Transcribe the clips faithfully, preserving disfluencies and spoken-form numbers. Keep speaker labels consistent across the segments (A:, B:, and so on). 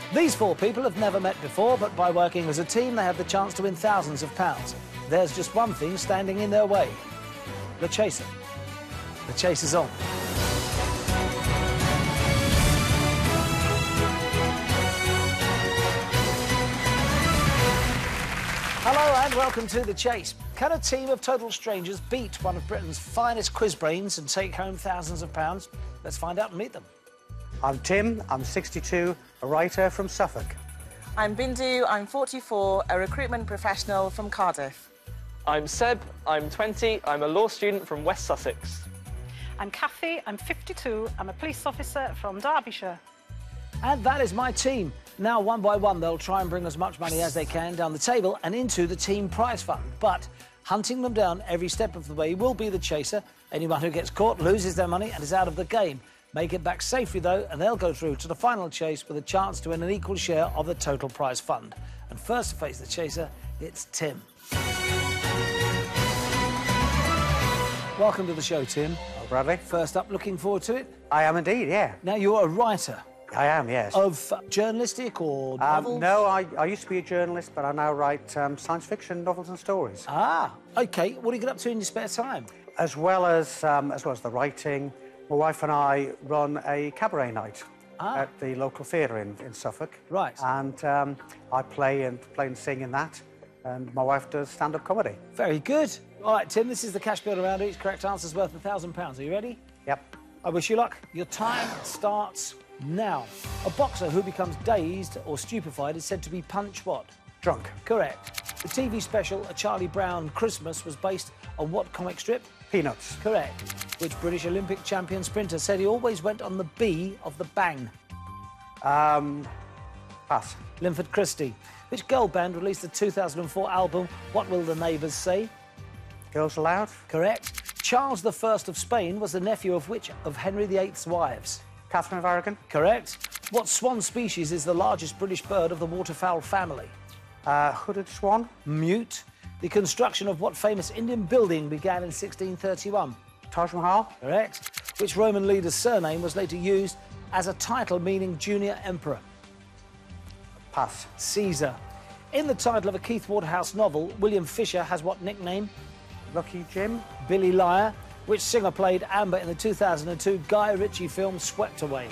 A: These four people have never met before, but by working as a team, they have the chance to win thousands of pounds. There's just one thing standing in their way. The chaser. The chase is on. Hello and welcome to The Chase. Can a team of total strangers beat one of Britain's finest quiz brains and take home thousands of pounds? Let's find out and meet them.
B: I'm Tim, I'm sixty-two, a writer from Suffolk.
C: I'm Bindu, I'm forty-four, a recruitment professional from Cardiff.
D: I'm Seb, I'm twenty, I'm a law student from West Sussex.
E: I'm Kathy, I'm fifty-two, I'm a police officer from Derbyshire.
A: And that is my team. Now, one by one, they'll try and bring as much money as they can down the table and into the team prize fund. But hunting them down every step of the way will be the chaser. Anyone who gets caught loses their money and is out of the game. Make it back safely, though, and they'll go through to the final chase with a chance to win an equal share of the total prize fund. And first to face the chaser, it's Tim. Welcome to the show, Tim.
B: Oh, Bradley.
A: First up, looking forward to it?
B: I am indeed, yeah.
A: Now, you're a writer.
B: I am, yes.
A: Of uh, journalistic or novels?
B: Um, no, I, I used to be a journalist, but I now write um, science fiction novels and stories.
A: Ah, OK. What do you get up to in your spare time?
B: As well as, um, as well as the writing, my wife and I run a cabaret night
A: ah.
B: at the local theatre in, in Suffolk.
A: Right.
B: And um, I play and play and sing in that, and my wife does stand-up comedy.
A: Very good. All right, Tim, this is the cash builder round. Each correct answer's worth a thousand pounds. Are you ready?
B: Yep.
A: I wish you luck. Your time starts now. A boxer who becomes dazed or stupefied is said to be punch what?
B: Drunk.
A: Correct. The T V special A Charlie Brown Christmas was based on what comic strip?
B: Peanuts.
A: Correct. Which British Olympic champion sprinter said he always went on the B of the bang?
B: Um, pass.
A: Linford Christie. Which girl band released the two thousand four album What Will the Neighbours Say?
B: Girls Aloud.
A: Correct. Charles the First of Spain was the nephew of which of Henry the Eighth's wives?
B: Catherine of Aragon.
A: Correct. What swan species is the largest British bird of the waterfowl family?
B: Uh, hooded swan.
A: Mute. The construction of what famous Indian building began in sixteen thirty-one?
B: Taj Mahal.
A: Correct. Which Roman leader's surname was later used as a title meaning junior emperor?
B: Pass.
A: Caesar. In the title of a Keith Waterhouse novel, William Fisher has what nickname?
B: Lucky Jim.
A: Billy Liar. Which singer played Amber in the two thousand two Guy Ritchie film Swept Away?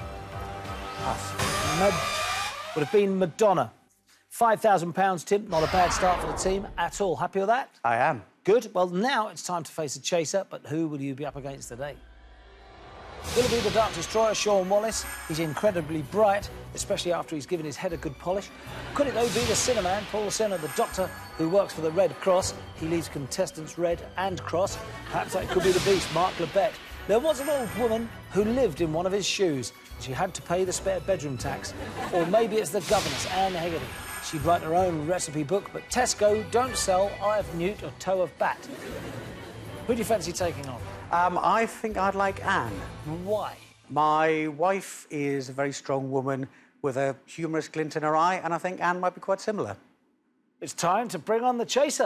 B: Pass.
A: Mad would have been Madonna. five thousand pounds, Tim. Not a bad start for the team at all. Happy with that?
B: I am.
A: Good. Well, now it's time to face a chaser, but who will you be up against today? Will it be the Dark Destroyer, Sean Wallace? He's incredibly bright, especially after he's given his head a good polish. Could it, though, be the Cinnamon, Paul Sinner, the doctor who works for the Red Cross? He leaves contestants red and cross. Perhaps that could be the beast, Mark Lebet. There was an old woman who lived in one of his shoes. She had to pay the spare bedroom tax. Or maybe it's the governess, Anne Hegarty. She'd write her own recipe book, but Tesco don't sell eye of newt or toe of bat. Who do you fancy taking on?
B: Um, I think I'd like Anne.
A: Why?
B: My wife is a very strong woman with a humorous glint in her eye, and I think Anne might be quite similar.
A: It's time to bring on the chaser.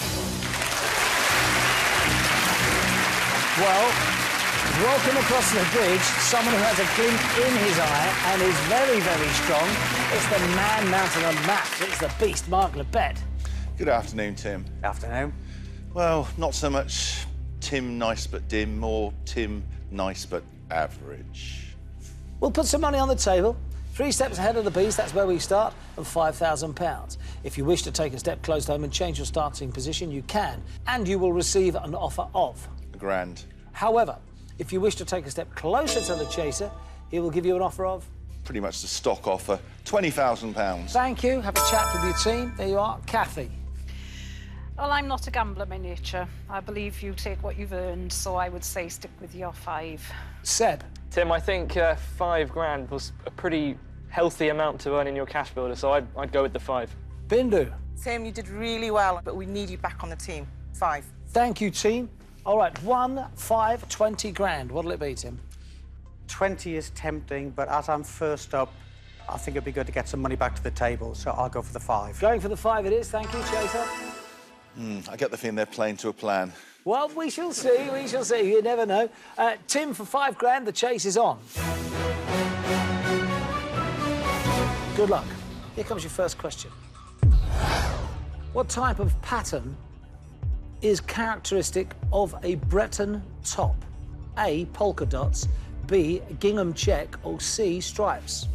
A: Well, welcome across the bridge, someone who has a glint in his eye and is very, very strong. It's the man mountain on maths. It's the beast, Mark Lebet.
F: Good afternoon, Tim.
B: Afternoon.
F: Well, not so much Tim nice but dim, more Tim nice but average.
A: We'll put some money on the table. Three steps ahead of the beast, that's where we start, and five thousand pounds. If you wish to take a step close to home and change your starting position, you can, and you will receive an offer of...
F: A grand.
A: However, if you wish to take a step closer to the chaser, he will give you an offer of...
F: Pretty much the stock offer, twenty thousand pounds.
A: Thank you. Have a chat with your team. There you are. Kathy.
E: Well, I'm not a gambler by nature. I believe you take what you've earned, so I would say stick with your five.
A: Seb.
D: Tim, I think uh, five grand was a pretty healthy amount to earn in your cash builder, so I'd, I'd go with the five.
A: Bindu.
C: Tim, you did really well, but we need you back on the team. Five.
A: Thank you, team. All right, one, five, twenty grand. What'll it be, Tim?
B: twenty is tempting, but as I'm first up, I think it'd be good to get some money back to the table, so I'll go for the five.
A: Going for the five it is. Thank you, Chaser.
F: Mm, I get the feeling they're playing to a plan.
A: Well, we shall see, we shall see. You never know. Uh, Tim, for five grand, the chase is on. Good luck. Here comes your first question. What type of pattern is characteristic of a Breton top? A, polka dots, B, gingham check, or C, stripes?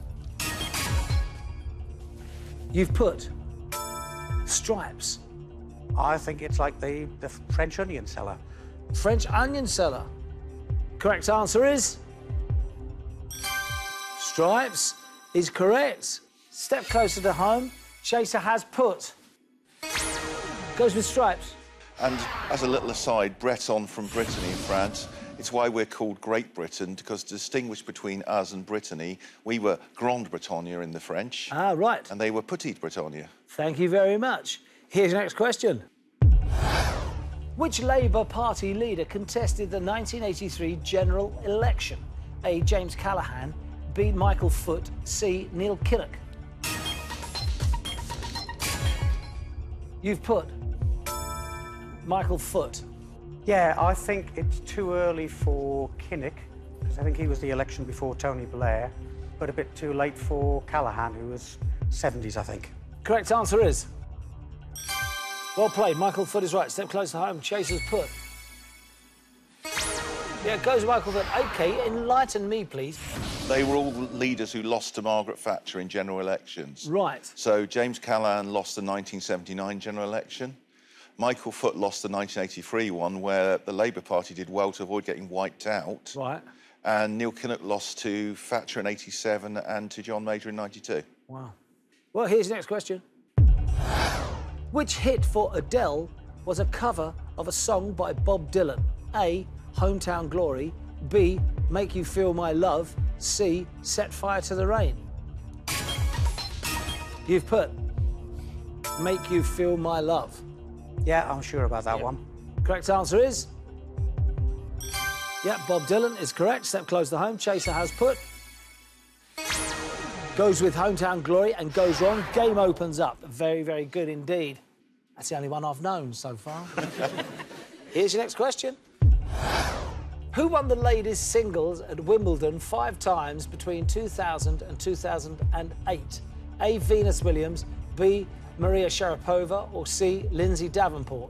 A: You've put stripes.
B: I think it's like the, the French onion seller.
A: French onion seller. Correct answer is... stripes is correct. Step closer to home. Chaser has put. Goes with stripes.
F: And as a little aside, Breton from Brittany in France, it's why we're called Great Britain, because to distinguish between us and Brittany, we were Grande Bretagne in the French.
A: Ah, right.
F: And they were Petite Bretagne.
A: Thank you very much. Here's your next question. Which Labour Party leader contested the nineteen eighty-three general election? A, James Callaghan, B, Michael Foot, C, Neil Kinnock. You've put Michael Foot.
B: Yeah, I think it's too early for Kinnock, because I think he was the election before Tony Blair, but a bit too late for Callaghan, who was seventies, I think.
A: Correct answer is... well played. Michael Foot is right. Step close to home. Chaser's put. Yeah, it goes with Michael Foot. OK, enlighten me, please.
F: They were all leaders who lost to Margaret Thatcher in general elections.
A: Right.
F: So James Callaghan lost the nineteen seventy-nine general election. Michael Foot lost the nineteen eighty-three one, where the Labour Party did well to avoid getting wiped out.
A: Right.
F: And Neil Kinnock lost to Thatcher in eighty-seven and to John Major in ninety-two.
A: Wow. Well, here's the next question. Which hit for Adele was a cover of a song by Bob Dylan? A, Hometown Glory, B, Make You Feel My Love, C, Set Fire to the Rain. You've put Make You Feel My Love.
B: Yeah, I'm sure about that
A: Yeah.
B: one.
A: Correct answer is... yeah, Bob Dylan is correct. Step close to home. Chaser has put. Goes with Hometown Glory and goes wrong. Game opens up. Very, very good indeed. That's the only one I've known so far. Here's your next question. Who won the ladies' singles at Wimbledon five times between two thousand and two thousand eight? A, Venus Williams, B, Maria Sharapova, or C, Lindsay Davenport?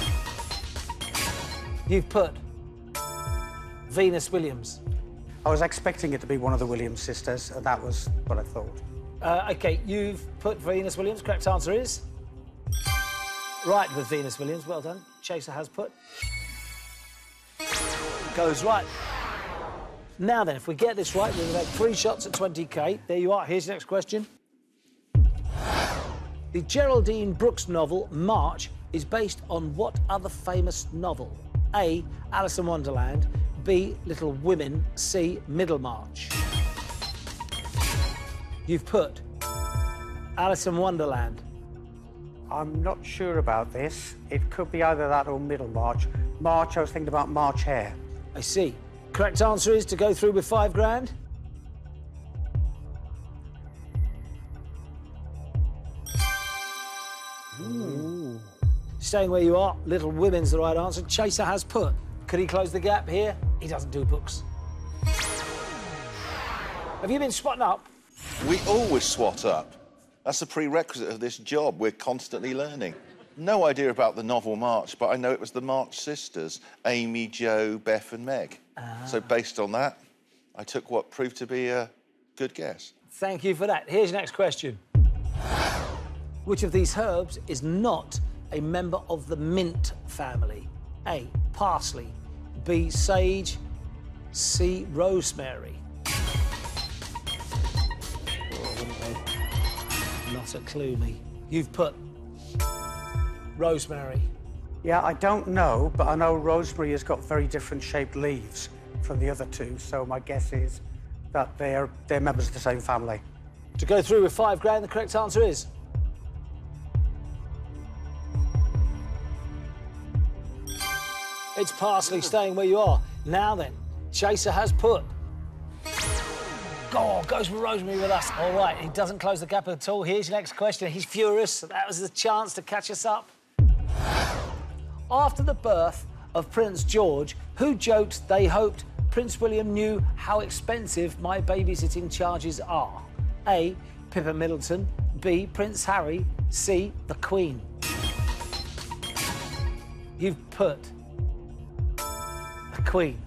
A: You've put Venus Williams.
B: I was expecting it to be one of the Williams sisters, and that was what I thought.
A: Uh, OK, you've put Venus Williams. Correct answer is... right with Venus Williams. Well done. Chaser has put. Goes right. Now then, if we get this right, we've had three shots at twenty K. There you are. Here's your next question. The Geraldine Brooks novel, March, is based on what other famous novel? A, Alice in Wonderland, B, Little Women, C, Middlemarch. You've put Alice in Wonderland.
B: I'm not sure about this. It could be either that or Middlemarch. March, I was thinking about March Hare.
A: I see. Correct answer is to go through with five grand. Ooh. Staying where you are, Little Women's the right answer. Chaser has put. Could he close the gap here? He doesn't do books. Have you been swatting up?
F: We always swat up. That's a prerequisite of this job. We're constantly learning. No idea about the novel March, but I know it was the March sisters, Amy, Jo, Beth and Meg. Ah. So based on that, I took what proved to be a good guess.
A: Thank you for that. Here's your next question. Which of these herbs is not a member of the mint family? A, parsley, B, sage, C, rosemary. Not a clue, me. You've put rosemary.
B: Yeah, I don't know, but I know rosemary has got very different shaped leaves from the other two, so my guess is that they're, they're members of the same family.
A: To go through with five grand, the correct answer is... it's parsley. Staying where you are. Now then, Chaser has put. Oh, goes with rosemary with us. All right, he doesn't close the gap at all. Here's your next question. He's furious. That was the chance to catch us up. After the birth of Prince George, who joked they hoped Prince William knew how expensive my babysitting charges are? A, Pippa Middleton, B, Prince Harry, C, the Queen. You've put the Queen.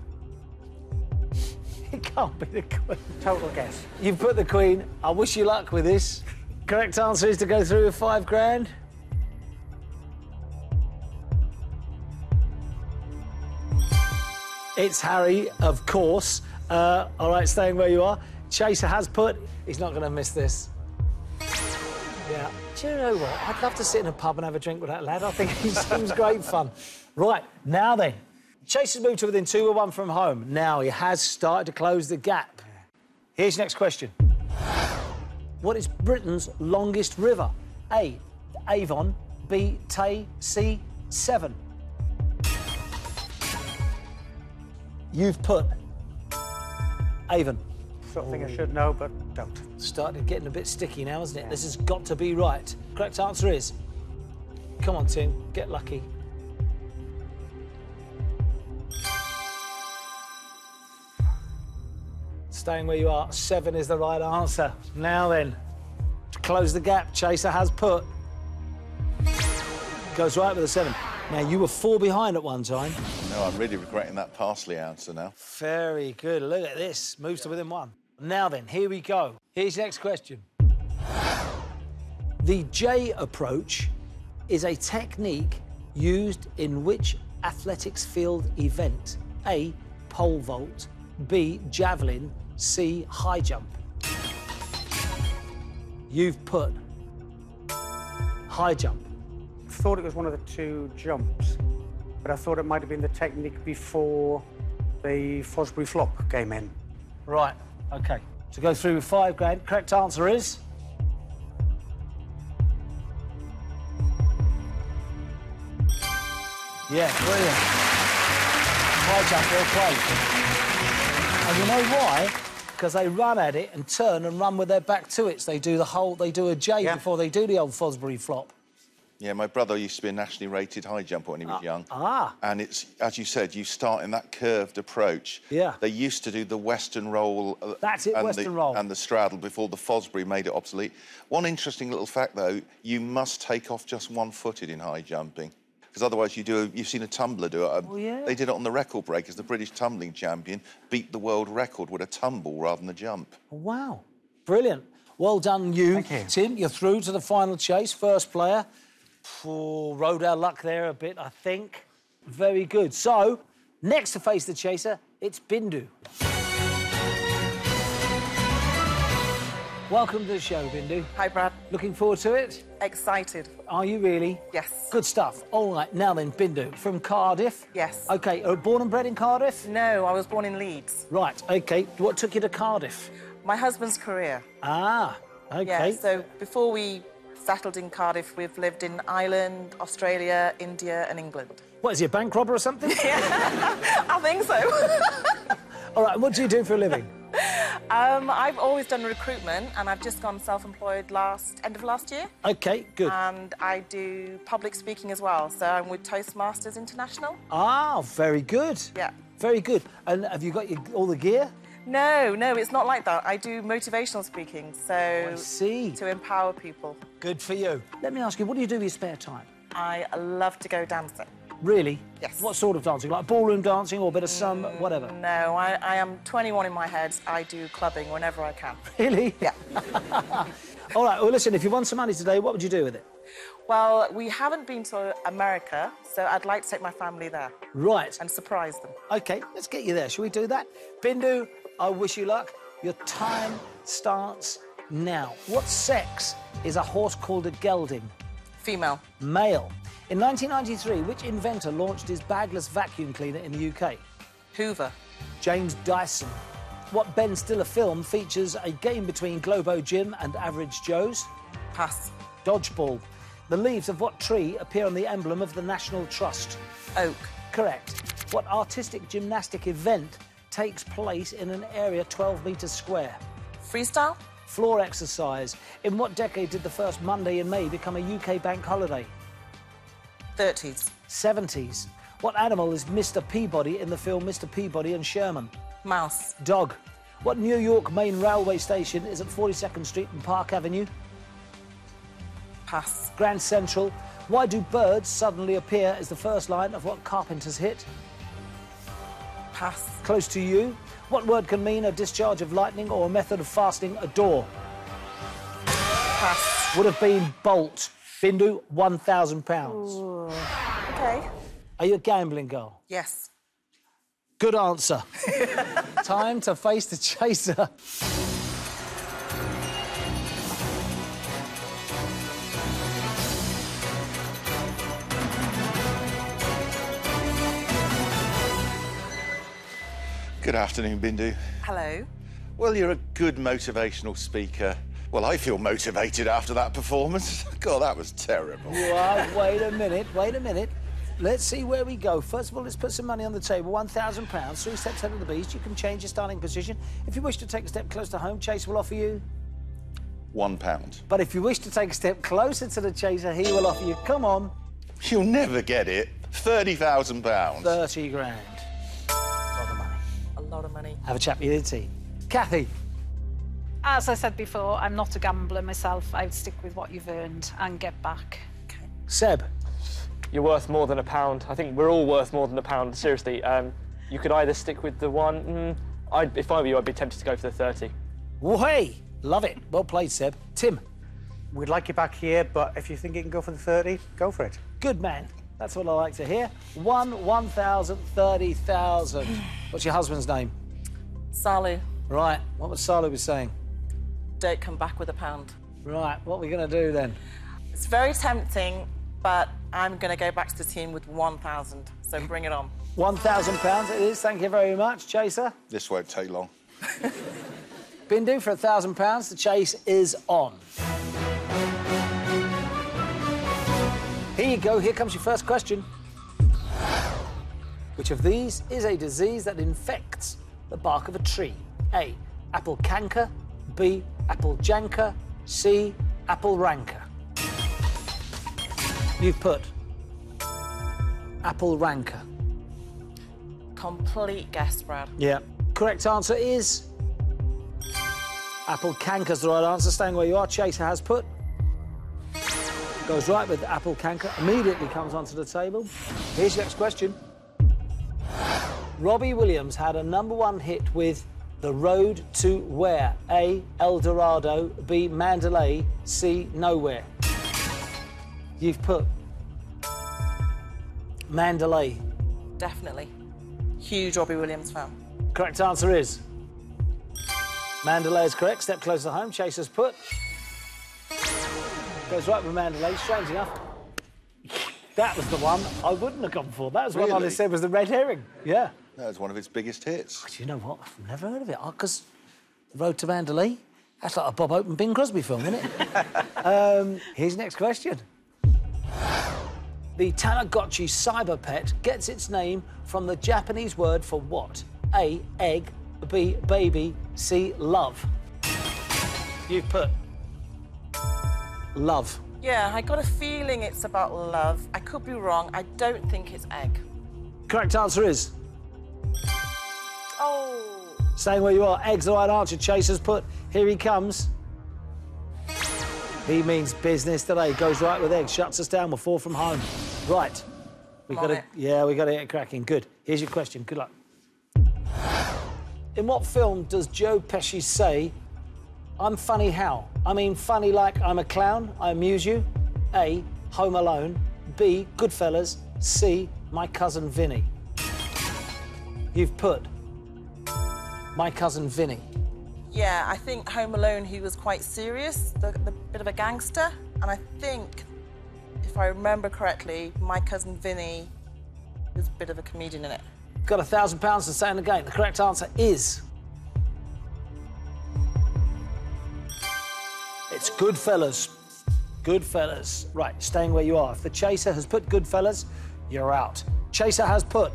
A: It can't be the Queen.
B: Total guess.
A: You've put the Queen. I wish you luck with this. Correct answer is to go through with five grand. It's Harry, of course. Uh, all right, staying where you are. Chaser has put. He's not going to miss this. Yeah. Do you know what? I'd love to sit in a pub and have a drink with that lad. I think he seems great fun. Right, now then. Chaser's moved to within two or one from home. Now he has started to close the gap. Here's your next question. What is Britain's longest river? A, Avon, B, Tay, C, Severn. You've put Avon.
B: Sort of thing I should know, but don't.
A: Started getting a bit sticky now, isn't it? This has got to be right. Correct answer is... Come on, Tim, get lucky. Staying where you are, seven is the right answer. Now then, to close the gap, Chaser has put. Goes right with a seven. Now, you were four behind at one time.
F: No, I'm really regretting that parsley answer now.
A: Very good. Look at this. Moves to within one. Now then, here we go. Here's your next question. The J approach is a technique used in which athletics field event? A, pole vault, B, javelin, C, high jump. You've put high jump.
B: Thought it was one of the two jumps, but I thought it might have been the technique before the Fosbury flop came in.
A: Right, OK. To go through with five grand, correct answer is... Yeah, brilliant. High jump, well played. And you know why? Because they run at it and turn and run with their back to it. So they do the whole, they do a J
B: yeah.
A: before they do the old Fosbury flop.
F: Yeah, my brother used to be a nationally rated high jumper when he was
A: ah,
F: young.
A: Ah.
F: And it's, as you said, you start in that curved approach.
A: Yeah.
F: They used to do the Western roll. Uh,
A: That's it,
F: and
A: Western
F: the,
A: roll.
F: And the straddle before the Fosbury made it obsolete. One interesting little fact, though, you must take off just one-footed in high jumping. Because otherwise you do, a, you've seen a tumbler do it.
A: Oh, yeah?
F: They did it on the record breakers. The British tumbling champion beat the world record with a tumble rather than a jump.
A: Wow. Brilliant. Well done, you.
B: Thank you.
A: Tim. You're through to the final chase. First player. Oh, rode our luck there a bit, I think. Very good. So, next to face the chaser, it's Bindu. Welcome to the show, Bindu.
C: Hi, Brad.
A: Looking forward to it?
C: Excited.
A: Are you really?
C: Yes.
A: Good stuff. All right, now then, Bindu, from Cardiff?
C: Yes.
A: OK, uh, born and bred in Cardiff?
C: No, I was born in Leeds.
A: Right, OK. What took you to Cardiff?
C: My husband's career.
A: Ah, OK.
C: Yeah, so before we settled in Cardiff, we've lived in Ireland, Australia, India and England.
A: What, is he a bank robber or something?
C: I think so.
A: All right, what do you do for a living?
C: um, I've always done recruitment and I've just gone self-employed last end of last year.
A: OK, good.
C: And I do public speaking as well, so I'm with Toastmasters International.
A: Ah, very good.
C: Yeah.
A: Very good. And have you got your, all the gear?
C: No, no, it's not like that. I do motivational speaking, so...
A: I see.
C: To empower people.
A: Good for you. Let me ask you, what do you do with your spare time?
C: I love to go dancing.
A: Really?
C: Yes.
A: What sort of dancing? Like ballroom dancing or a bit of some,
C: Mm,
A: whatever?
C: No, I, I am twenty-one in my head. I do clubbing whenever I can.
A: Really?
C: Yeah.
A: All right, well, listen, if you won some money today, what would you do with it?
C: Well, we haven't been to America, so I'd like to take my family there.
A: Right.
C: And surprise them.
A: OK, let's get you there. Shall we do that? Bindu, I wish you luck. Your time starts now. What sex is a horse called a gelding?
C: Female.
A: Male. In nineteen ninety-three, which inventor launched his bagless vacuum cleaner in the U K?
C: Hoover.
A: James Dyson. What Ben Stiller film features a game between Globo Jim and Average Joe's?
C: Pass.
A: Dodgeball. The leaves of what tree appear on the emblem of the National Trust?
C: Oak.
A: Correct. What artistic gymnastic event takes place in an area twelve metres square?
C: Freestyle.
A: Floor exercise. In what decade did the first Monday in May become a U K bank holiday?
C: thirties.
A: seventies. What animal is Mister Peabody in the film Mister Peabody and Sherman?
C: Mouse.
A: Dog. What New York main railway station is at forty-second Street and Park Avenue?
C: Pass.
A: Grand Central. Why do birds suddenly appear is the first line of what Carpenter's hit?
C: Pass.
A: Close to you. What word can mean a discharge of lightning or a method of fastening a door?
C: Pass.
A: Would have been bolt. Bindu, one thousand pounds.
C: Okay.
A: Are you a gambling girl?
C: Yes.
A: Good answer. Time to face the chaser.
F: Good afternoon, Bindu.
C: Hello.
F: Well, you're a good motivational speaker. Well, I feel motivated after that performance. God, that was terrible.
A: Well, wait a minute, wait a minute. Let's see where we go. First of all, let's put some money on the table. one thousand pounds, three steps ahead of the beast. You can change your starting position. If you wish to take a step close to home, Chase will offer you...
F: One pound.
A: But if you wish to take a step closer to the chaser, he will offer you, come on...
F: You'll never get it. thirty thousand pounds.
A: thirty grand. A lot of money.
C: A lot of money.
A: Have a chat with your team. Kathy.
E: As I said before, I'm not a gambler myself. I would stick with what you've earned and get back.
C: Okay.
A: Seb.
D: You're worth more than a pound. I think we're all worth more than a pound, seriously. Um, you could either stick with the one... Mm, I'd, if I were you, I'd be tempted to go for the thirty.
A: Way. Love it. Well played, Seb. Tim.
B: We'd like you back here, but if you think you can go for the thirty, go for it.
A: Good man. That's what I like to hear. One, one thousand, thirty thousand. What's your husband's name?
C: Salu,
A: Right. What was Salu was saying?
C: don't come back with a pound.
A: Right. What are we going to do then?
C: It's very tempting, but I'm going to go back to the team with one thousand. So bring it on.
A: one thousand pounds it is. Thank you very much, Chaser.
F: This won't take long.
A: Bindu, for one thousand pounds, the chase is on. Here you go. Here comes your first question. Which of these is a disease that infects the bark of a tree? A. Apple canker. B. Apple janker. C. Apple ranker. You've put apple ranker.
C: Complete guess, Brad.
A: Yeah. Correct answer is apple canker's the right answer. Staying where you are, Chaser has put. Goes right with apple canker. Immediately comes onto the table. Here's your next question. Robbie Williams had a number one hit with The Road to Where? A. El Dorado. B. Mandalay. C. Nowhere. You've put Mandalay.
C: Definitely. Huge Robbie Williams fan.
A: Correct answer is Mandalay is correct. Step closer to home. Chaser's put. Goes right with Mandalay. Strange enough. That was the one I wouldn't have gone for. That was what I
F: Really?
A: just said was the red herring. Yeah.
F: That was one of its biggest hits.
A: Do you know what? I've never heard of it. Because The Road to Mandalay, that's like a Bob Hope and Bing Crosby film, isn't it? um, here's the next question. The Tamagotchi cyber pet gets its name from the Japanese word for what? A. Egg. B. Baby. C. Love. You've put love.
C: Yeah, I got a feeling it's about love. I could be wrong. I don't think it's egg.
A: Correct answer is
C: Oh.
A: staying where you are. Egg's the right answer. Chaser's put. Here he comes. He means business today. Goes right with egg. Shuts us down. We're four from home. Right. We
C: I'm
A: got
C: on
A: to.
C: it.
A: Yeah, we got to get cracking. Good. Here's your question. Good luck. In what film does Joe Pesci say, "I'm funny how"? I mean, funny like I'm a clown. I amuse you. A. Home Alone. B. Goodfellas. C. My Cousin Vinny. You've put My Cousin Vinny.
C: Yeah, I think Home Alone, he was quite serious, the, the bit of a gangster. And I think, if I remember correctly, My Cousin Vinny was a bit of a comedian in it.
A: Got a thousand pounds to stay in the game. The correct answer is it's Goodfellas. Goodfellas. Right, staying where you are. If the Chaser has put Goodfellas, you're out. Chaser has put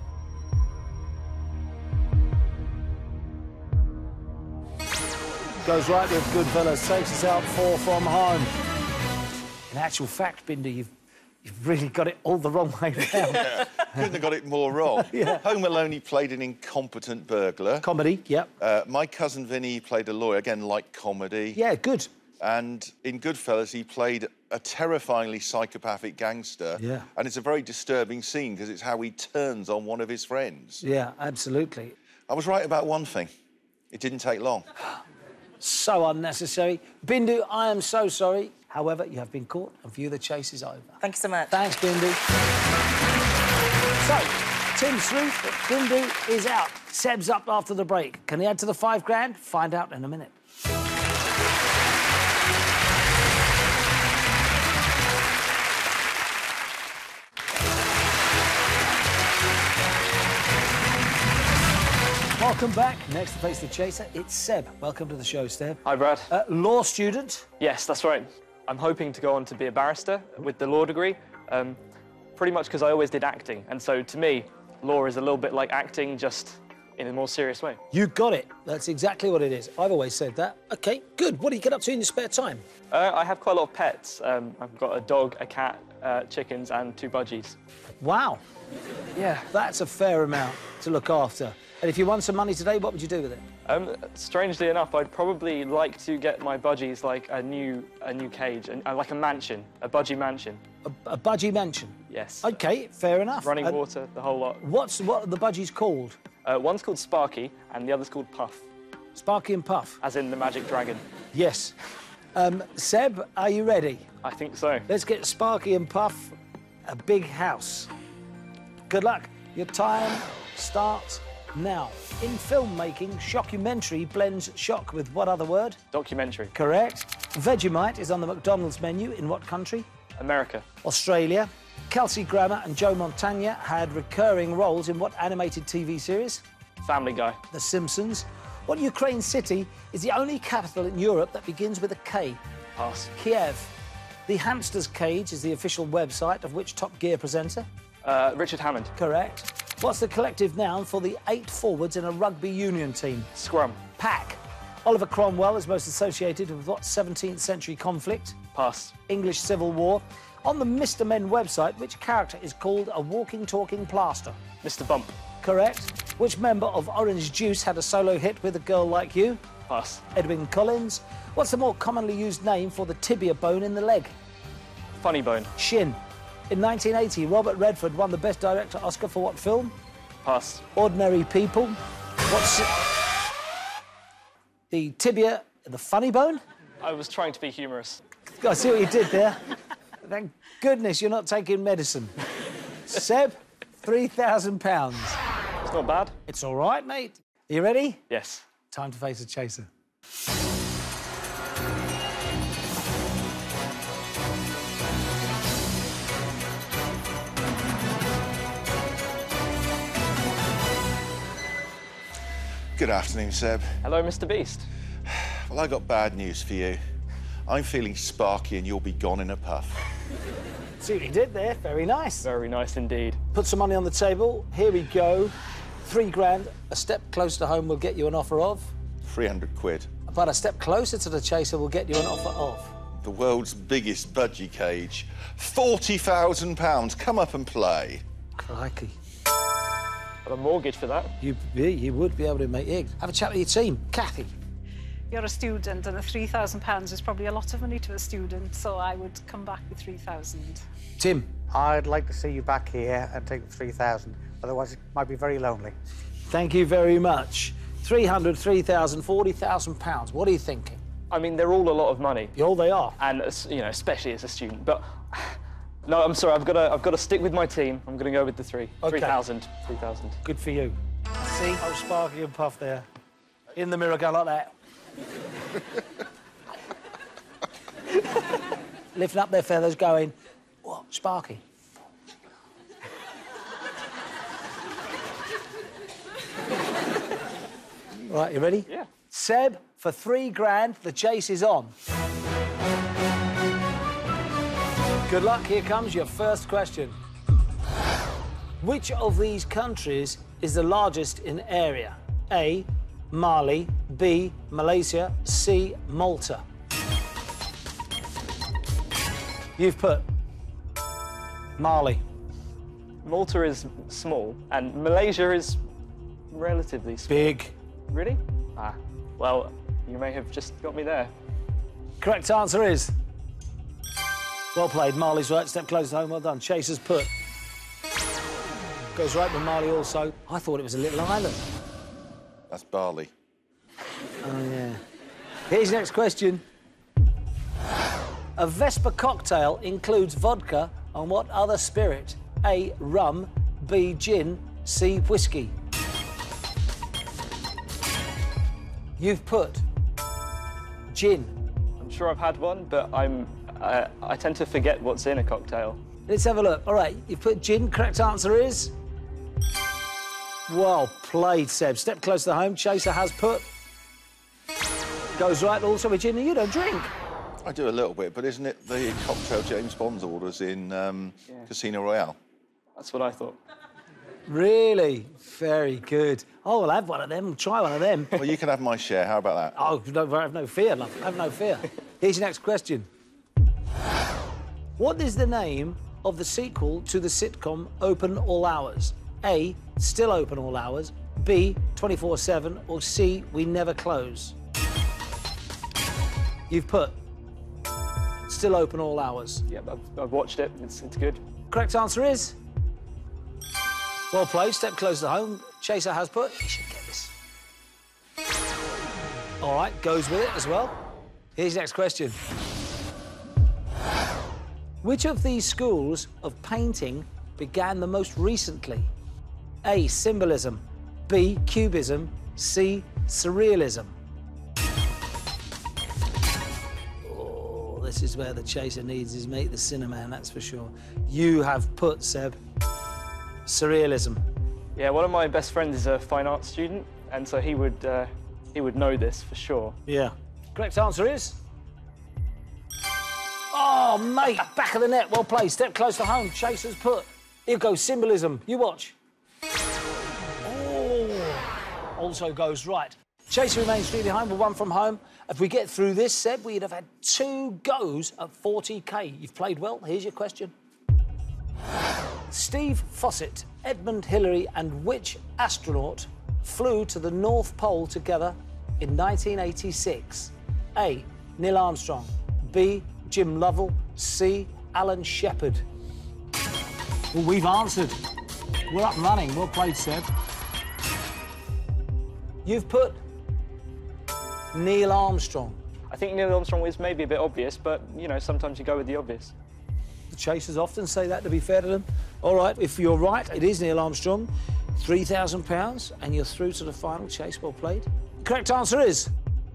A: goes right with Goodfellas, takes us out four from home. In actual fact, Binder, you've You've really got it all the wrong way round.
F: Couldn't have got it more wrong.
A: Yeah.
F: Home Alone, he played an incompetent burglar.
A: Comedy, yep.
F: Uh, My Cousin Vinny, he played a lawyer, again, like comedy.
A: Yeah, good.
F: And in Goodfellas, he played a terrifyingly psychopathic gangster.
A: Yeah.
F: And it's a very disturbing scene because it's how he turns on one of his friends.
A: Yeah, absolutely.
F: I was right about one thing. It didn't take long.
A: So unnecessary. Bindu, I am so sorry. However, you have been caught and for you the chase is over.
C: Thank you so much.
A: Thanks, Bindu. So, Tim Sleuth, Bindu is out. Seb's up after the break. Can he add to the five grand? Find out in a minute. Welcome back. Next to face the chaser, it's Seb. Welcome to the show, Seb.
D: Hi, Brad.
A: Uh, law student.
D: Yes, that's right. I'm hoping to go on to be a barrister with the law degree, um, pretty much because I always did acting. And so, to me, law is a little bit like acting, just in a more serious way.
A: You got it. That's exactly what it is. I've always said that. OK, good. What do you get up to in your spare time?
D: Uh, I have quite a lot of pets. Um, I've got a dog, a cat, uh, chickens, and two budgies.
A: Wow.
D: Yeah.
A: That's a fair amount to look after. And if you won some money today, what would you do with it?
D: Um, strangely enough, I'd probably like to get my budgies like a new, a new cage, and uh, like a mansion, a budgie mansion.
A: A, a budgie mansion?
D: Yes.
A: OK, fair enough.
D: Running
A: And
D: water, the whole lot.
A: What's what are the budgies called?
D: Uh, one's called Sparky, and the other's called Puff,
A: Sparky and Puff?
D: as in the magic dragon.
A: Yes. Um, Seb, are you ready?
D: I think so.
A: Let's get Sparky and Puff a big house. Good luck. Your time starts now. In filmmaking, shockumentary blends shock with what other word?
D: Documentary.
A: Correct. Vegemite is on the McDonald's menu in what country?
D: America.
A: Australia. Kelsey Grammer and Joe Montana had recurring roles in what animated T V series?
D: Family Guy.
A: The Simpsons. What Ukraine city is the only capital in Europe that begins with a K?
D: Pass.
A: Kiev. The Hamster's Cage is the official website of which Top Gear presenter?
D: Uh, Richard Hammond.
A: Correct. What's the collective noun for the eight forwards in a rugby union team?
D: Scrum.
A: Pack. Oliver Cromwell is most associated with what seventeenth century conflict?
D: Pass.
A: English Civil War. On the Mister Men website, which character is called a walking, talking plaster?
D: Mister Bump.
A: Correct. Which member of Orange Juice had a solo hit with A Girl Like You?
D: Pass.
A: Edwin Collins. What's the more commonly used name for the tibia bone in the leg?
D: Funny Bone.
A: Shin. In nineteen eighty, Robert Redford won the Best Director Oscar for what film?
D: Pass.
A: Ordinary People. What's the tibia, the funny bone?
D: I was trying to be humorous.
A: I see what you did there. Thank goodness you're not taking medicine. Seb, three thousand pounds.
D: It's not bad.
A: It's all right, mate. Are you ready?
D: Yes.
A: Time to face a chaser.
F: Good afternoon, Seb.
D: Hello, Mister Beast.
F: Well, I got bad news for you. I'm feeling sparky and you'll be gone in a puff.
A: See what you did there. Very nice.
D: Very nice indeed.
A: Put some money on the table. Here we go. Three grand. A step closer to home will get you an offer of.
F: three hundred quid.
A: But a step closer to the chaser will get you an offer of.
F: The world's biggest budgie cage. forty thousand pounds. Come up and play.
A: Crikey.
D: Got a mortgage for that.
A: You, you would be able to make eggs. Have a chat with your team. Kathy.
E: You're a student, and a three thousand pounds is probably a lot of money to a student, so I would come back with three thousand.
A: Tim.
B: I'd like to see you back here and take the three thousand. Otherwise, it might be very lonely.
A: Thank you very much. three hundred, three thousand, forty thousand pounds. What are you thinking?
D: I mean, they're all a lot of money,
A: All they are.
D: and as- you know, especially as a student. But no, I'm sorry. I've got to. I've got to stick with my team. I'm going to go with the three.
A: Okay.
D: Three thousand. Three thousand.
A: Good for you. See? Oh, Sparky and Puff there. In the mirror, go like that. Lifting up their feathers, going, what, Sparky? Right, you ready?
D: Yeah.
A: Seb, for three grand, the chase is on. Good luck, here comes your first question. Which of these countries is the largest in area? A, Mali, B, Malaysia, C, Malta. You've put Mali.
D: Malta is small, and Malaysia is relatively small.
A: Big.
D: Really? Ah, well, you may have just got me there.
A: Correct answer is... Well played. Mali's right. Step close to home. Well done. Chaser's put. Goes right with Mali also. I thought it was a little island.
F: That's Bali.
A: Oh, yeah. Here's your next question. A Vespa cocktail includes vodka and what other spirit? A, rum, B, gin, C, whiskey. You've put gin.
D: I'm sure I've had one, but I'm uh, I tend to forget what's in a cocktail.
A: Let's have a look. All right, you've put gin. Correct answer is... Well played, Seb. Step close to home. Chaser has put. Goes right also with gin. You don't drink.
F: I do a little bit, but isn't it the cocktail James Bond orders in um, yeah. Casino Royale?
D: That's what I thought.
A: Really? Very good. Oh, I'll have one of them. Try one of them.
F: Well, you can have my share. How about that?
A: Oh, no, have no fear, love. Have no fear. Here's your next question. What is the name of the sequel to the sitcom Open All Hours? A, Still Open All Hours, B, twenty-four seven, or C, We Never Close? You've put Still Open All Hours.
D: Yeah, I've, I've watched it. It's, it's good.
A: Correct answer is... Well played. Step close to home. Chaser has put. He should get this. All right, goes with it as well. Here's your next question. Which of these schools of painting began the most recently? A, Symbolism, B, Cubism, C, Surrealism. Oh, this is where the Chaser needs his mate, the Cinnamon, that's for sure. You have put, Seb, Surrealism.
D: Yeah, one of my best friends is a fine arts student, and so he would uh, he would know this for sure.
A: Yeah. Correct answer is... Oh, mate, back of the net. Well played. Step close to home. Chaser's put. Here goes Symbolism. You watch. Oh, also goes right. Chaser remains three behind with one from home. If we get through this, Seb, we'd have had two goes at forty K. You've played well. Here's your question. Steve Fossett, Edmund Hillary, and which astronaut flew to the North Pole together in nineteen eighty-six? A, Neil Armstrong, B, Jim Lovell, C, Alan Shepard. Well, we've answered. We're up and running. Well played, Seb. You've put Neil Armstrong.
D: I think Neil Armstrong is maybe a bit obvious, but, you know, sometimes you go with the obvious.
A: The Chasers often say that, to be fair to them. All right, if you're right, it is Neil Armstrong. three thousand pounds, and you're through to the final. Chase, well played. The correct answer is...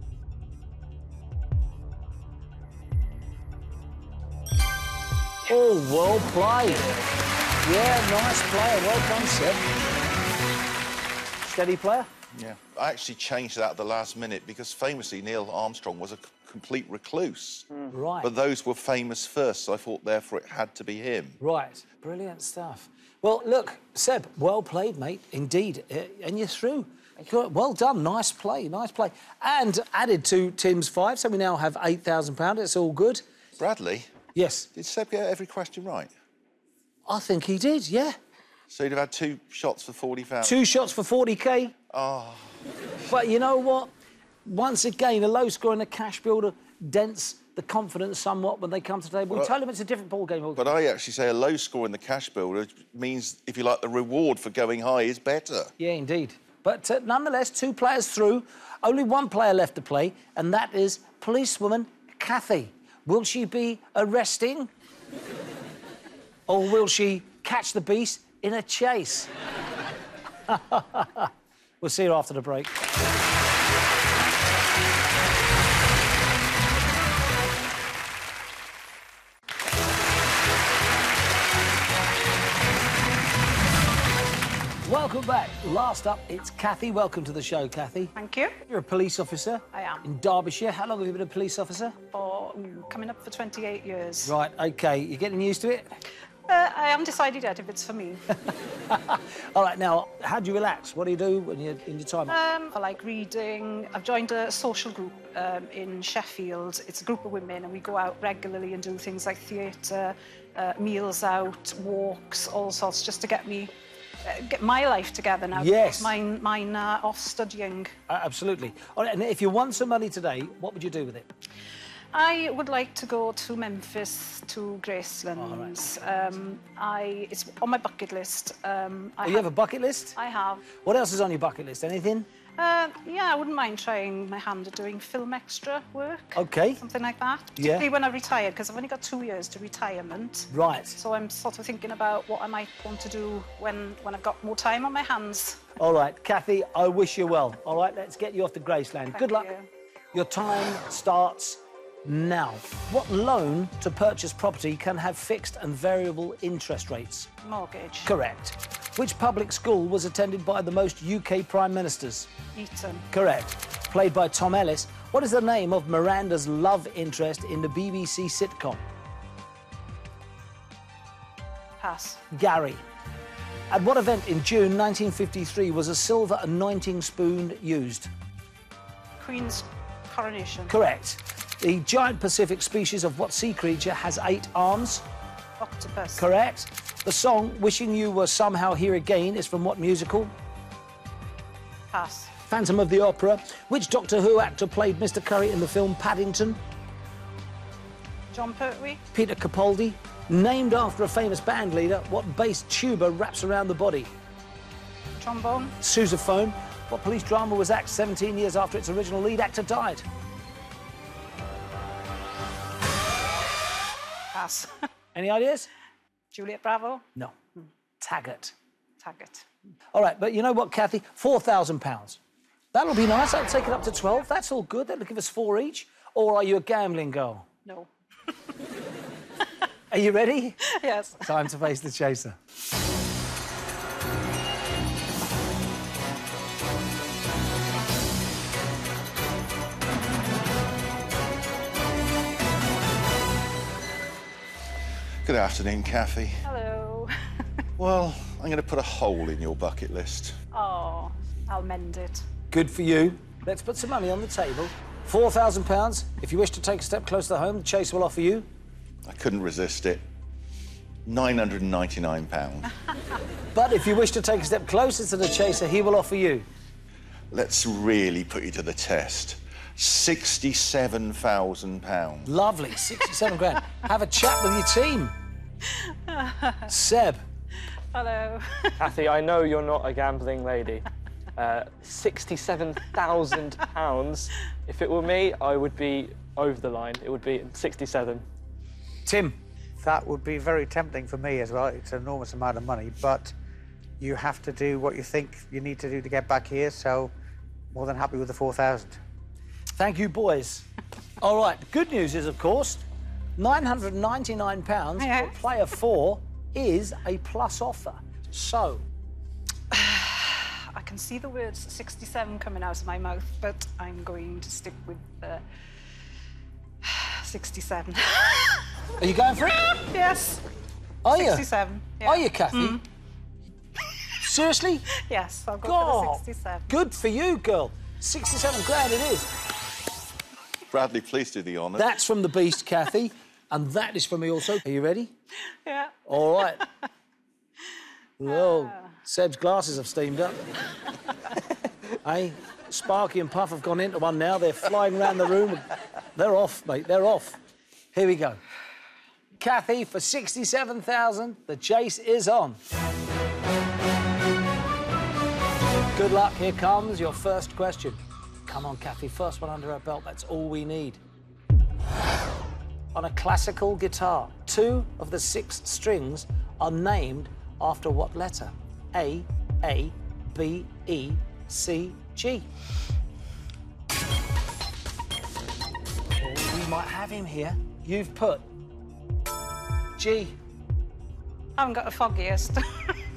A: Oh, well played. Yeah, nice player. Well done, Seb. Steady player?
F: Yeah. I actually changed that at the last minute because famously Neil Armstrong was a c complete recluse.
A: Mm. Right.
F: But those were famous first, so I thought therefore it had to be him.
A: Right. Brilliant stuff. Well, look, Seb, well played, mate. Indeed. Uh, and you're through. Well done. Nice play. Nice play. And added to Tim's five, so we now have eight thousand pounds. It's all good.
F: Bradley?
A: Yes.
F: Did Seb get every question right?
A: I think he did, yeah.
F: So you'd have had two shots for forty thousand?
A: Two shots for forty K.
F: Oh.
A: But you know what? Once again, a low score in the cash builder dents the confidence somewhat when they come to the table. We
F: Well,
A: tell them it's a different ball game.
F: But I actually say a low score in the cash builder means, if you like, the reward for going high is better.
A: Yeah, indeed. But uh, nonetheless, two players through, only one player left to play, and that is policewoman Kathy. Will she be arresting? Or will she catch the beast in a chase? We'll see you after the break. Welcome back. Last up, it's Kathy. Welcome to the show, Kathy.
E: Thank you.
A: You're a police officer.
E: I am.
A: In Derbyshire. How long have you been a police officer?
E: For mm, coming up for twenty-eight years.
A: Right, OK. You're getting used to it?
E: Uh, I haven't decided yet if it's for me.
A: All right, now, how do you relax? What do you do when you're in your time?
E: Um, I like reading. I've joined a social group um, in Sheffield. It's a group of women, and we go out regularly and do things like theatre, uh, meals out, walks, all sorts, just to get me, uh, get my life together now.
A: Yes.
E: Mine, mine uh, off studying.
A: Uh, absolutely. All right, and if you won some money today, what would you do with it?
E: I would like to go to Memphis, to Gracelands.
A: Oh, right.
E: um, I, it's on my bucket list. Um, I
A: Oh, you have a bucket list?
E: I have.
A: What else is on your bucket list? Anything?
E: Uh, yeah, I wouldn't mind trying my hand at doing film extra work.
A: Okay.
E: Something like that.
A: Yeah.
E: Particularly when I retire, because I've only got two years to retirement.
A: Right.
E: So I'm sort of thinking about what I might want to do when, when I've got more time on my hands.
A: All right, Kathy, I wish you well. All right, let's get you off to Graceland.
E: Thank
A: Good luck.
E: you.
A: Your time starts now. What loan to purchase property can have fixed and variable interest rates?
E: Mortgage.
A: Correct. Which public school was attended by the most U K Prime Ministers?
E: Eton.
A: Correct. Played by Tom Ellis. What is the name of Miranda's love interest in the B B C sitcom?
E: Pass.
A: Gary. At what event in June nineteen fifty-three was a silver anointing spoon used?
E: Queen's coronation.
A: Correct. The giant Pacific species of what sea creature has eight arms?
E: Octopus.
A: Correct. The song Wishing You Were Somehow Here Again is from what musical?
E: Pass.
A: Phantom of the Opera. Which Doctor Who actor played Mister Curry in the film Paddington?
E: John Pertwee.
A: Peter Capaldi. Named after a famous band leader, what bass tuba wraps around the body?
E: Trombone.
A: Sousaphone. What police drama was axed seventeen years after its original lead actor died?
E: Pass.
A: Any ideas?
E: Juliet Bravo.
A: No. Taggart.
E: Taggart.
A: All right, but you know what, Kathy? four thousand pounds. That'll be nice. I'll take it up to twelve. That's all good. That'll give us four each. Or are you a gambling girl?
E: No.
A: Are you ready?
E: Yes.
A: Time to face the chaser.
F: Good afternoon, Kathy.
E: Hello.
F: Well, I'm going to put a hole in your bucket list.
E: Oh, I'll mend it.
A: Good for you. Let's put some money on the table. four thousand pounds. If you wish to take a step closer to home, the chaser will offer you...
F: I couldn't resist it. nine hundred and ninety-nine pounds.
A: But if you wish to take a step closer to the chaser, he will offer you...
F: Let's really put you to the test. sixty-seven thousand pounds.
A: Lovely, sixty-seven grand. Have a chat with your team. Seb.
E: Hello.
D: Kathy, I know you're not a gambling lady. Uh, sixty-seven thousand pounds. If it were me, I would be over the line. It would be sixty-seven.
A: Tim.
B: That would be very tempting for me as well. It's an enormous amount of money, but you have to do what you think you need to do to get back here, so more than happy with the four thousand.
A: Thank you, boys. All right, good news is, of course, nine hundred and ninety-nine pounds
E: Yeah.
A: for player four is a plus offer. So,
E: I can see the words sixty-seven coming out of my mouth, but I'm going to stick with uh, sixty-seven.
A: are you going for it?
E: Yes.
A: Are you?
E: sixty-seven. Yeah.
A: Are you, Kathy? Seriously?
E: Yes, I'll go for
A: God,
E: the sixty-seven.
A: good for you, girl. sixty-seven grand it is.
F: Bradley, please do the honours.
A: That's from the beast, Kathy, and that is from me also. Are you ready?
E: Yeah.
A: All right. Whoa, Seb's glasses have steamed up. Hey, Sparky and Puff have gone into one now. They're flying around the room. They're off, mate. They're off. Here we go. Kathy, for sixty-seven thousand, the chase is on. Good luck. Here comes your first question. Come on, Kathy. First one under her belt. That's all we need. On a classical guitar, two of the six strings are named after what letter? A, A, B, E, C, G. Well, we might have him here. You've put G.
E: I haven't got the foggiest. uh,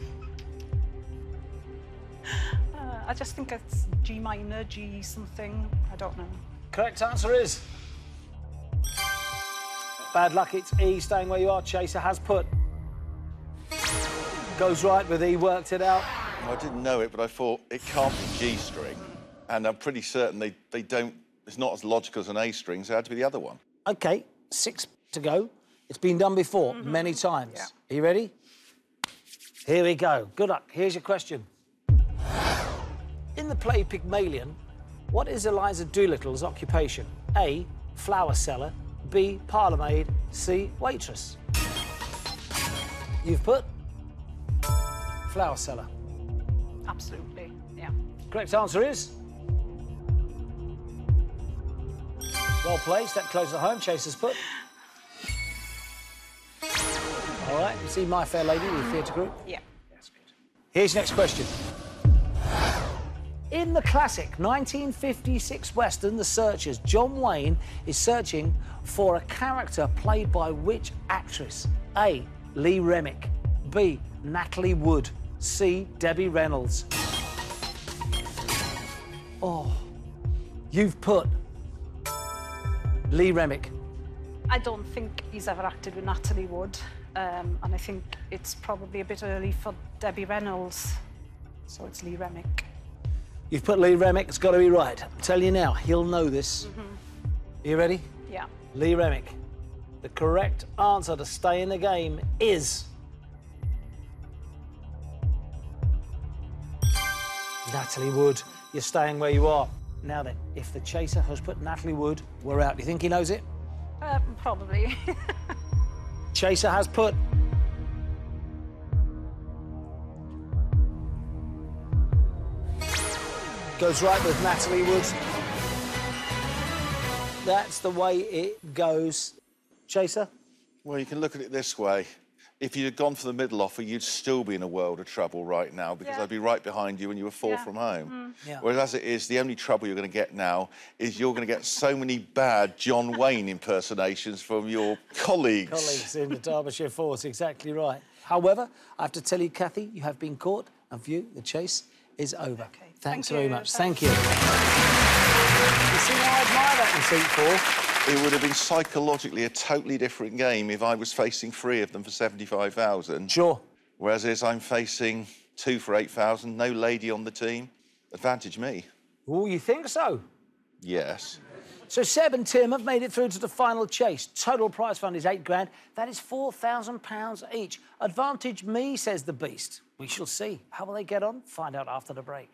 E: I just think it's G minor, G something. I don't know.
A: Correct answer is... Bad luck, it's E. Staying where you are, Chaser has put Goes right with he worked it out.
F: I didn't know it, but I thought it can't be G-string. And I'm pretty certain they, they don't... It's not as logical as an A-string, so it had to be the other one.
A: OK, six to go. It's been done before, mm-hmm. many times. Yeah. Are you ready? Here we go. Good luck. Here's your question. In the play Pygmalion, what is Eliza Doolittle's occupation? A, flower seller, B, parlour maid, C, waitress. You've put flower seller.
E: Absolutely, yeah.
A: Correct answer is... Well placed, that close at home. Chaser's put. All right, you see My Fair Lady, the theatre group?
E: Yeah.
A: That's good. Here's your next question. In the classic nineteen fifty-six Western, The Searchers, John Wayne is searching for a character played by which actress? A, Lee Remick, B, Natalie Wood, C, Debbie Reynolds. Oh, you've put Lee Remick.
E: I don't think he's ever acted with Natalie Wood, um, and I think it's probably a bit early for Debbie Reynolds, so it's Lee Remick.
A: You've put Lee Remick, it's got to be right. I'll tell you now, he'll know this. Mm-hmm. Are you ready?
E: Yeah.
A: Lee Remick. The correct answer to stay in the game is... Natalie Wood. You're staying where you are. Now then, if the chaser has put Natalie Wood, we're out. Do you think he knows it?
E: Uh, probably.
A: Chaser has put... Goes right with Natalie Wood. That's the way it goes. Chaser?
F: Well, you can look at it this way. If you'd gone for the middle offer, you'd still be in a world of trouble right now because
E: yeah.
F: I'd be right behind you and you were four
E: yeah.
F: from home.
E: Mm.
A: Yeah.
F: Whereas as it is, the only trouble you're going to get now is you're going to get so many bad John Wayne impersonations from your colleagues.
A: Colleagues in the Derbyshire Force, exactly right. However, I have to tell you, Kathy, you have been caught, and for you, the chase is over.
E: Okay.
A: Thanks
E: Thank
A: very
E: you.
A: much.
E: Thank
A: Thank you. You see why I admire that receipt for?
F: It would have been psychologically a totally different game if I was facing three of them for seventy-five thousand.
A: Sure.
F: Whereas as I'm facing two for eight thousand, no lady on the team. Advantage me.
A: Oh, you think so?
F: Yes.
A: So Seb and Tim have made it through to the final chase. Total prize fund is eight grand. That is four thousand pounds each. Advantage me, says the Beast. We shall see. How will they get on? Find out after the break.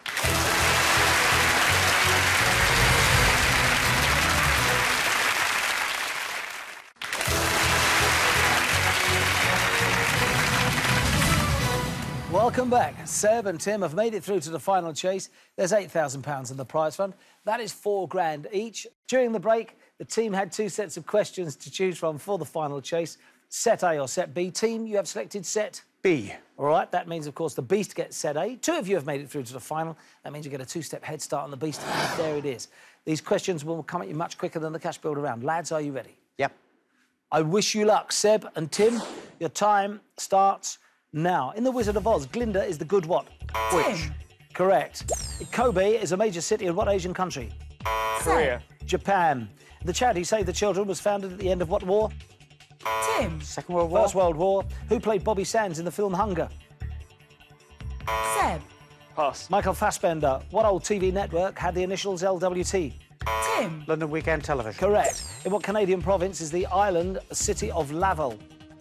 A: Welcome back. Seb and Tim have made it through to the final chase. There's eight thousand pounds in the prize fund. That is four grand each. During the break, the team had two sets of questions to choose from for the final chase. Set A or Set B. Team, you have selected Set
B: B.
A: All right, that means, of course, the Beast gets Set A. Two of you have made it through to the final. That means you get a two-step head start on the Beast, and there it is. These questions will come at you much quicker than the cash builder round. Lads, are you ready?
B: Yep.
A: I wish you luck. Seb and Tim, your time starts now. In The Wizard of Oz, Glinda is the good what?
C: Tim.
A: Correct. Kobe is a major city in what Asian country?
D: Korea.
A: Japan. The charity Save the Children was founded at the end of what war?
C: Tim.
B: Second World War.
A: First World War. Who played Bobby Sands in the film Hunger?
C: Seb.
D: Pass.
A: Michael Fassbender. What old T V network had the initials L W T?
C: Tim.
B: London Weekend Television.
A: Correct. In what Canadian province is the island city of Laval?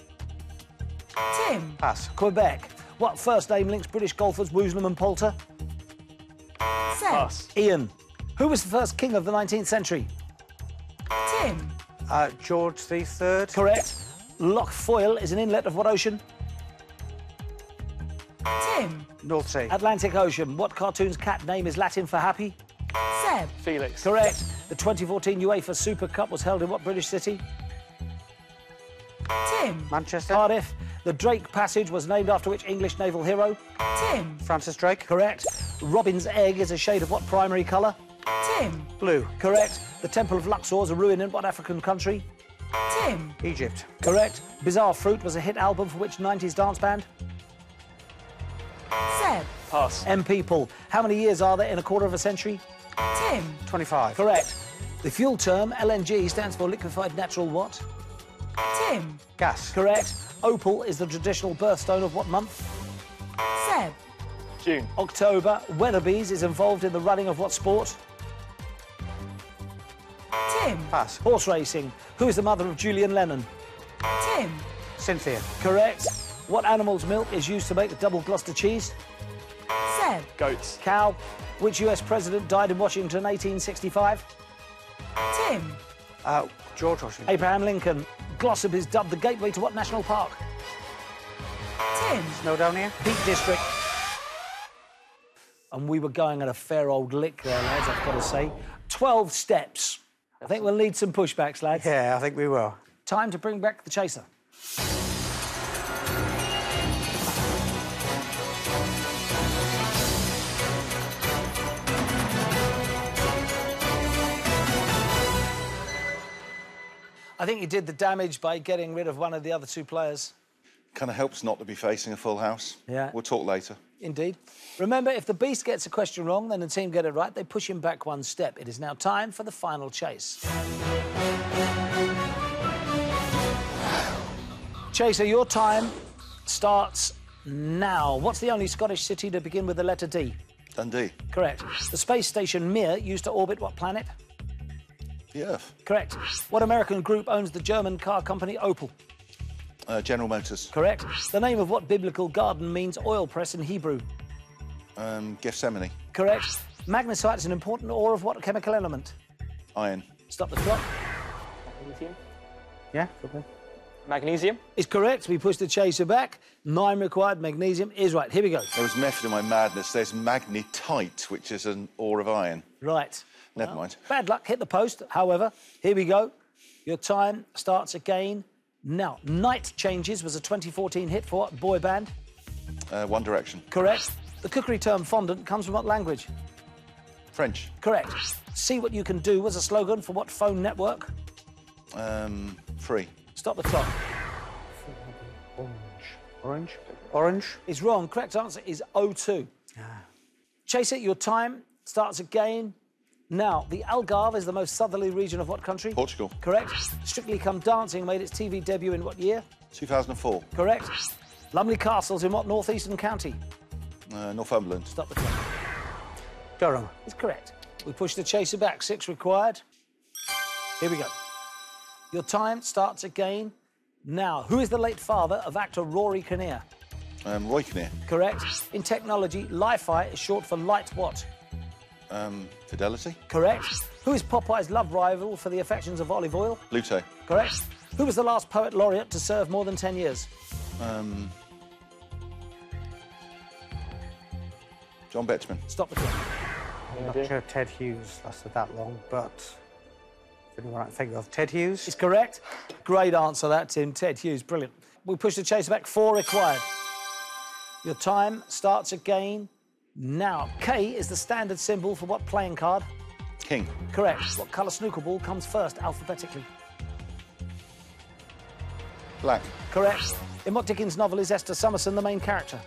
C: Tim.
B: Pass.
A: Quebec. What first name links British golfers Woosnam and Poulter?
C: Seb.
D: Pass.
A: Ian. Who was the first king of the nineteenth century?
C: Tim.
B: Uh, George the Third.
A: Correct. Loch Foyle is an inlet of what ocean?
C: Tim.
B: North Sea.
A: Atlantic Ocean. What cartoon's cat name is Latin for happy?
C: Seb.
D: Felix.
A: Correct. The twenty fourteen UEFA Super Cup was held in what British city?
C: Tim.
B: Manchester.
A: Cardiff. The Drake Passage was named after which English naval hero?
C: Tim.
B: Francis Drake.
A: Correct. Robin's egg is a shade of what primary colour?
C: Tim.
B: Blue.
A: Correct. The Temple of Luxor is a ruin in what African country?
C: Tim.
B: Egypt.
A: Correct. Bizarre Fruit was a hit album for which nineties dance band?
C: Seb.
D: Pass.
A: M People. How many years are there in a quarter of a century?
C: Tim.
B: twenty-five.
A: Correct. The fuel term L N G stands for liquefied natural what?
C: Tim.
B: Gas.
A: Correct. Opal is the traditional birthstone of what month?
G: Seb.
D: June.
A: October. Weatherby's is involved in the running of what sport?
G: Tim.
B: Pass.
A: Horse racing. Who is the mother of Julian Lennon?
G: Tim.
B: Cynthia.
A: Correct. What animal's milk is used to make the double Gloucester cheese?
G: Seb.
D: Goats.
A: Cow. Which U S president died in Washington eighteen sixty-five?
G: Tim.
B: Uh, George Washington.
A: Abraham Lincoln. Glossop is dubbed the gateway to what national park?
G: Tim.
B: Snowdonia.
A: Peak District. And we were going at a fair old lick there, lads, I've got to say. twelve steps. I think we'll need some pushbacks, lads.
B: Yeah, I think we will.
A: Time to bring back the chaser. I think you did the damage by getting rid of one of the other two players.
F: Kind of helps not to be facing a full house.
A: Yeah.
F: We'll talk later.
A: Indeed. Remember, if the Beast gets a question wrong, then the team get it right, they push him back one step. It is now time for the final chase. Chaser, your time starts now. What's the only Scottish city to begin with the letter D?
F: Dundee.
A: Correct. The space station Mir used to orbit what planet?
F: The Earth.
A: Correct. What American group owns the German car company Opel?
F: Uh, General Motors.
A: Correct. The name of what biblical garden means oil press in Hebrew?
F: Um, Gethsemane.
A: Correct. Magnesite is an important ore of what chemical element?
F: Iron.
A: Stop the clock.
D: Magnesium.
B: Yeah, okay.
D: Magnesium.
A: Is correct. We push the chaser back. Nine required. Magnesium is right. Here we go.
F: There was method in my madness. There's magnetite, which is an ore of iron.
A: Right.
F: Never
A: Well,
F: mind.
A: Bad luck. Hit the post. However, here we go. Your time starts again. Now, Night Changes was a twenty fourteen hit for what boy band?
F: Uh, One Direction.
A: Correct. The cookery term fondant comes from what language?
F: French.
A: Correct. See What You Can Do was a slogan for what phone network?
F: Um, free.
A: Stop the clock.
B: Orange. Orange? Orange?
A: Is wrong. Correct answer is O two. Chase it. Your time starts again. Now, the Algarve is the most southerly region of what country?
F: Portugal.
A: Correct. Strictly Come Dancing made its T V debut in what year?
F: two thousand four.
A: Correct. Lumley Castle's in what northeastern county?
F: Uh, Northumberland.
A: Stop the clock.
B: Durham.
A: Is correct. We push the chaser back. Six required. Here we go. Your time starts again. Now, who is the late father of actor Rory Kinnear?
F: Um, Roy Kinnear.
A: Correct. In technology, Li-Fi is short for light what?
F: Um, Fidelity.
A: Correct. Who is Popeye's love rival for the affections of olive oil?
F: Luto.
A: Correct. Who was the last poet laureate to serve more than ten years?
F: Um, John Betjeman.
A: Stop the clock.
B: I'm not sure Ted Hughes lasted that long, but anyone I can think of. Ted Hughes?
A: Is correct. Great answer, that, Tim. Ted Hughes, brilliant. We push the chaser back. Four required. Your time starts again. Now, K is the standard symbol for what playing card?
F: King.
A: Correct. What colour snooker ball comes first alphabetically?
F: Black.
A: Correct. In what Dickens novel is Esther Summerson the main character?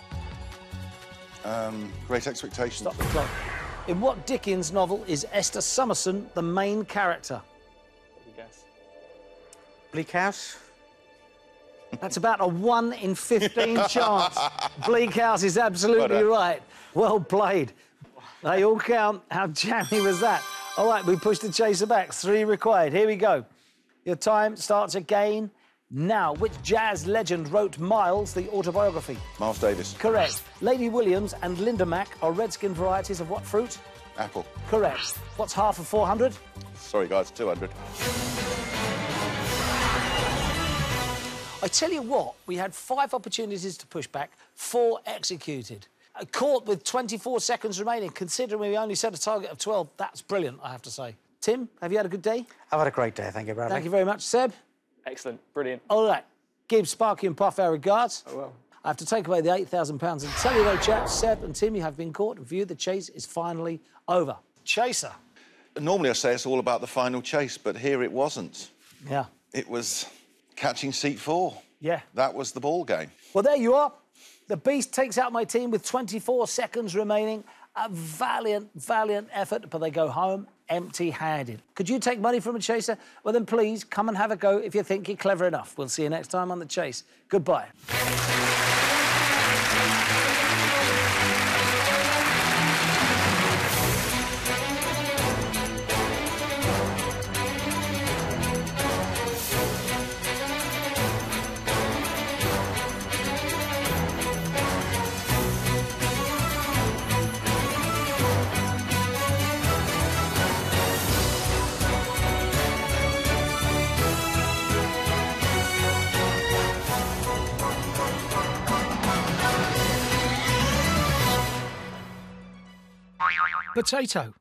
F: Um, Great Expectations.
A: Stop the clock. In what Dickens novel is Esther Summerson the main character?
D: What do you guess?
B: Bleak House?
A: That's about a one in fifteen chance. Bleak House is absolutely
F: Well done.
A: right. Well played. They all count. How jammy was that? All right, we push the chaser back. Three required. Here we go. Your time starts again. Now, which jazz legend wrote Miles, the autobiography?
F: Miles Davis.
A: Correct. Lady Williams and Linda Mac are redskin varieties of what fruit?
F: Apple.
A: Correct. What's half of four hundred?
F: Sorry, guys, two hundred.
A: I tell you what, we had five opportunities to push back, four executed. Uh, Caught with twenty-four seconds remaining, considering we only set a target of twelve. That's brilliant, I have to say. Tim, have you had a good day?
B: I've had a great day, thank you, Bradley.
A: Thank you very much. Seb?
D: Excellent. Brilliant.
A: All right. Give Sparky and Puff our regards.
D: Oh, well.
A: I have to take away the eight thousand pounds and tell you, though, chaps, Seb and Tim, you have been caught. View the chase is finally over. Chaser.
F: Normally I say it's all about the final chase, but here it wasn't.
A: Yeah.
F: It was catching seat four.
A: Yeah.
F: That was the ball game.
A: Well, there you are. The Beast takes out my team with twenty-four seconds remaining. A valiant, valiant effort, but they go home empty-handed. Could you take money from a chaser? Well, then please come and have a go if you think you're clever enough. We'll see you next time on The Chase. Goodbye. Potato.